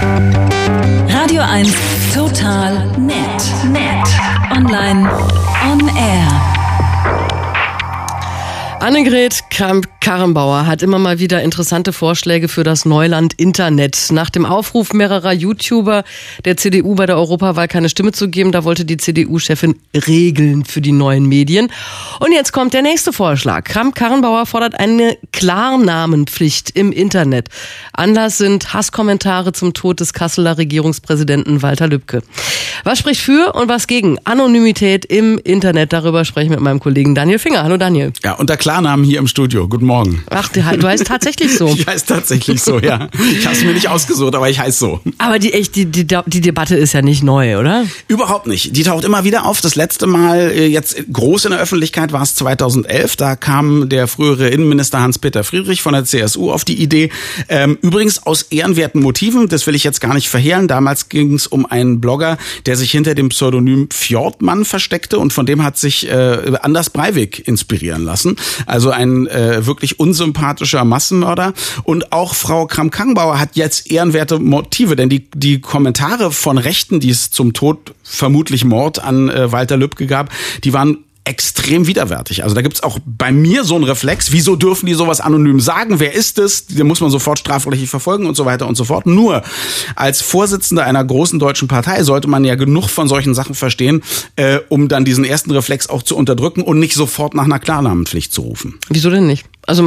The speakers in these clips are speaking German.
Radio 1 Total Nett. Online, on air. Annegret Kramp-Karrenbauer hat immer mal wieder interessante Vorschläge für das Neuland Internet. Nach dem Aufruf mehrerer YouTuber der CDU bei der Europawahl keine Stimme zu geben, da wollte die CDU-Chefin Regeln für die neuen Medien. Und jetzt kommt der nächste Vorschlag. Kramp-Karrenbauer fordert eine Klarnamenpflicht im Internet. Anlass sind Hasskommentare zum Tod des Kasseler Regierungspräsidenten Walter Lübcke. Was spricht für und was gegen Anonymität im Internet? Darüber spreche ich mit meinem Kollegen Daniel Finger. Hallo Daniel. Ja, unter Klarnamen hier im Studio. Guten Morgen. Ach, du heißt tatsächlich so. Ich heiße tatsächlich so, ja. Ich habe es mir nicht ausgesucht, aber ich heiße so. Aber die Debatte ist ja nicht neu, oder? Überhaupt nicht. Die taucht immer wieder auf. Das letzte Mal jetzt groß in der Öffentlichkeit war es 2011. Da kam der frühere Innenminister Hans-Peter Friedrich von der CSU auf die Idee. Übrigens aus ehrenwerten Motiven. Das will ich jetzt gar nicht verhehlen. Damals ging es um einen Blogger, der sich hinter dem Pseudonym Fjordmann versteckte und von dem hat sich Anders Breivik inspirieren lassen. Also ein wirklich unsympathischer Massenmörder. Und auch Frau Kramp-Karrenbauer hat jetzt ehrenwerte Motive, denn die Kommentare von Rechten, die es zum Tod, vermutlich Mord an Walter Lübcke gab, die waren extrem widerwärtig. Also da gibt's auch bei mir so einen Reflex, wieso dürfen die sowas anonym sagen? Wer ist es? Den muss man sofort strafrechtlich verfolgen und so weiter und so fort. Nur als Vorsitzender einer großen deutschen Partei sollte man ja genug von solchen Sachen verstehen, um dann diesen ersten Reflex auch zu unterdrücken und nicht sofort nach einer Klarnamenpflicht zu rufen. Wieso denn nicht? Also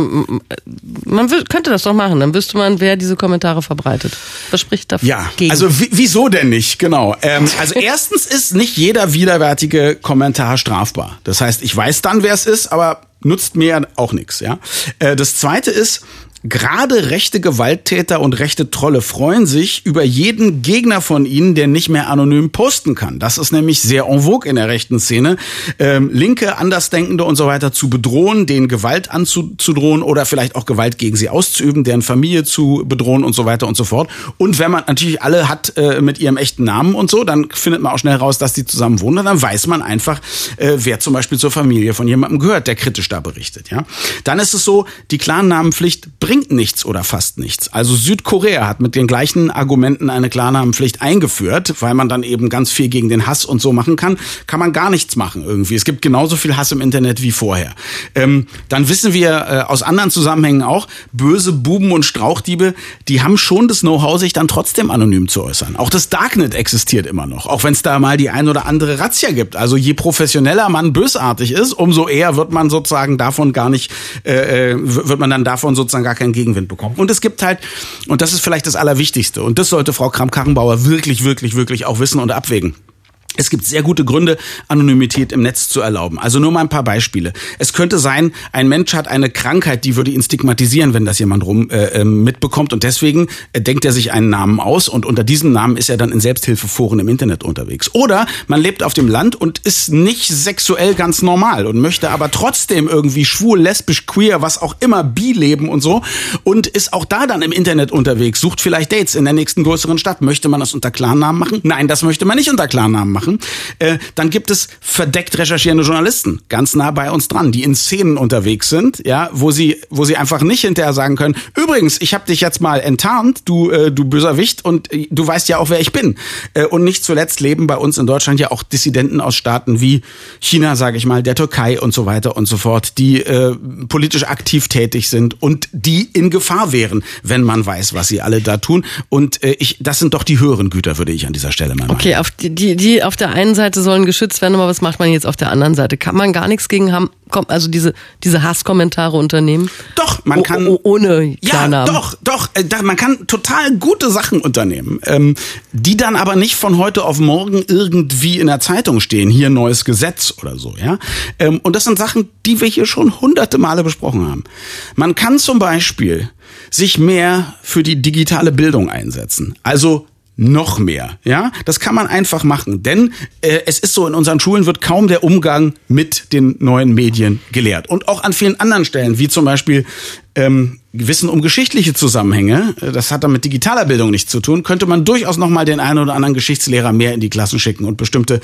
man könnte das doch machen, dann wüsste man, wer diese Kommentare verbreitet. Was spricht dafür? Ja, also wieso denn nicht? Genau. Also erstens ist nicht jeder widerwärtige Kommentar strafbar. Das heißt, ich weiß dann, wer es ist, aber nutzt mir auch nichts. Ja. Das Zweite ist, gerade rechte Gewalttäter und rechte Trolle freuen sich über jeden Gegner von ihnen, der nicht mehr anonym posten kann. Das ist nämlich sehr en vogue in der rechten Szene. Linke, Andersdenkende und so weiter zu bedrohen, denen Gewalt anzudrohen oder vielleicht auch Gewalt gegen sie auszuüben, deren Familie zu bedrohen und so weiter und so fort. Und wenn man natürlich alle hat mit ihrem echten Namen und so, dann findet man auch schnell raus, dass die zusammen wohnen. Und dann weiß man einfach, wer zum Beispiel zur Familie von jemandem gehört, der kritisch da berichtet. Ja, dann ist es so, die Klarnamenpflicht bringt nichts oder fast nichts. Also Südkorea hat mit den gleichen Argumenten eine Klarnamenpflicht eingeführt, weil man dann eben ganz viel gegen den Hass und so machen kann man gar nichts machen irgendwie. Es gibt genauso viel Hass im Internet wie vorher. Dann wissen wir aus anderen Zusammenhängen auch, böse Buben und Strauchdiebe, die haben schon das Know-how, sich dann trotzdem anonym zu äußern. Auch das Darknet existiert immer noch, auch wenn es da mal die ein oder andere Razzia gibt. Also je professioneller man bösartig ist, umso eher wird man sozusagen davon gar nicht, wird man dann davon sozusagen gar keinen Gegenwind bekommen. Und es gibt halt, und das ist vielleicht das Allerwichtigste, und das sollte Frau Kramp-Karrenbauer wirklich auch wissen und abwägen. Es gibt sehr gute Gründe, Anonymität im Netz zu erlauben. Also nur mal ein paar Beispiele. Es könnte sein, ein Mensch hat eine Krankheit, die würde ihn stigmatisieren, wenn das jemand mitbekommt. Und deswegen denkt er sich einen Namen aus und unter diesem Namen ist er dann in Selbsthilfeforen im Internet unterwegs. Oder man lebt auf dem Land und ist nicht sexuell ganz normal und möchte aber trotzdem irgendwie schwul, lesbisch, queer, was auch immer, bi leben und so und ist auch da dann im Internet unterwegs, sucht vielleicht Dates in der nächsten größeren Stadt. Möchte man das unter Klarnamen machen? Nein, das möchte man nicht unter Klarnamen machen. Dann gibt es verdeckt recherchierende Journalisten, ganz nah bei uns dran, die in Szenen unterwegs sind, ja, wo sie einfach nicht hinterher sagen können, übrigens, ich habe dich jetzt mal enttarnt, du böser Wicht, und du weißt ja auch, wer ich bin. Und nicht zuletzt leben bei uns in Deutschland ja auch Dissidenten aus Staaten wie China, sage ich mal, der Türkei und so weiter und so fort, die politisch aktiv tätig sind und die in Gefahr wären, wenn man weiß, was sie alle da tun. Und das sind doch die höheren Güter, würde ich an dieser Stelle mal meinen. Okay, auf der einen Seite sollen geschützt werden, aber was macht man jetzt auf der anderen Seite? Kann man gar nichts gegen haben, also diese Hasskommentare unternehmen? Doch, man kann ohne Klarnamen. Ja, doch, man kann total gute Sachen unternehmen, die dann aber nicht von heute auf morgen irgendwie in der Zeitung stehen, hier neues Gesetz oder so, ja. Und das sind Sachen, die wir hier schon hunderte Male besprochen haben. Man kann zum Beispiel sich mehr für die digitale Bildung einsetzen. Also noch mehr, ja? Das kann man einfach machen, denn es ist so, in unseren Schulen wird kaum der Umgang mit den neuen Medien gelehrt. Und auch an vielen anderen Stellen, wie zum Beispiel Wissen um geschichtliche Zusammenhänge, das hat dann mit digitaler Bildung nichts zu tun, könnte man durchaus nochmal den einen oder anderen Geschichtslehrer mehr in die Klassen schicken und bestimmte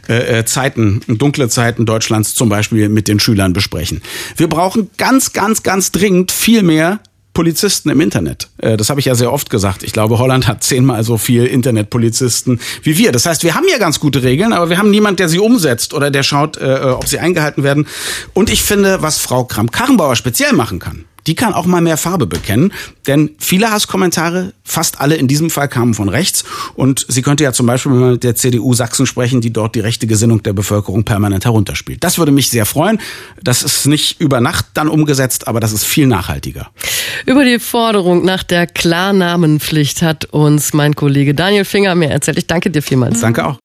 Zeiten, dunkle Zeiten Deutschlands zum Beispiel mit den Schülern besprechen. Wir brauchen ganz dringend viel mehr Polizisten im Internet. Das habe ich ja sehr oft gesagt. Ich glaube, Holland hat 10-mal so viel Internetpolizisten wie wir. Das heißt, wir haben ja ganz gute Regeln, aber wir haben niemand, der sie umsetzt oder der schaut, ob sie eingehalten werden. Und ich finde, was Frau Kramp-Karrenbauer speziell machen kann, die kann auch mal mehr Farbe bekennen, denn viele Hasskommentare, fast alle in diesem Fall, kamen von rechts. Und sie könnte ja zum Beispiel mal mit der CDU Sachsen sprechen, die dort die rechte Gesinnung der Bevölkerung permanent herunterspielt. Das würde mich sehr freuen. Das ist nicht über Nacht dann umgesetzt, aber das ist viel nachhaltiger. Über die Forderung nach der Klarnamenpflicht hat uns mein Kollege Daniel Finger mehr erzählt. Ich danke dir vielmals. Danke auch.